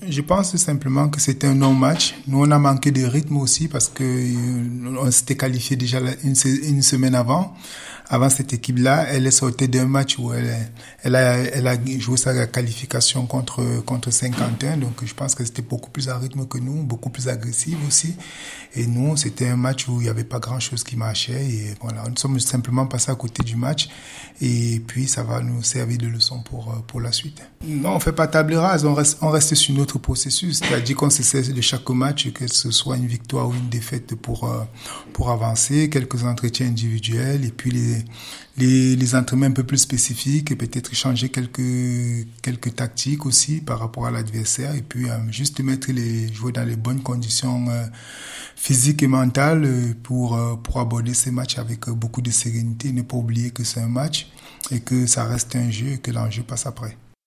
Je pense simplement que c'était un non-match. Nous, on a manqué de rythme aussi parce que on s'était qualifié déjà une semaine avant cette équipe-là. Elle est sortie d'un match où elle a joué sa qualification contre Saint-Quentin. Donc, je pense que c'était beaucoup plus à rythme que nous, beaucoup plus agressif aussi. Et nous, c'était un match où il n'y avait pas grand-chose qui marchait. Et voilà, nous sommes simplement passés à côté du match. Et puis, ça va nous servir de leçon pour la suite. Non, on fait pas table rase. On reste sur notre processus. C'est-à-dire qu'on s'essaie de chaque match, que ce soit une victoire ou une défaite pour avancer. Quelques entretiens individuels et puis les entraînements un peu plus spécifiques et peut-être changer quelques tactiques aussi par rapport à l'adversaire et puis juste mettre les joueurs dans les bonnes conditions physiques et mentales pour aborder ces matchs avec beaucoup de sérénité. Ne pas oublier que c'est un match et que ça reste un jeu et que l'enjeu passe après.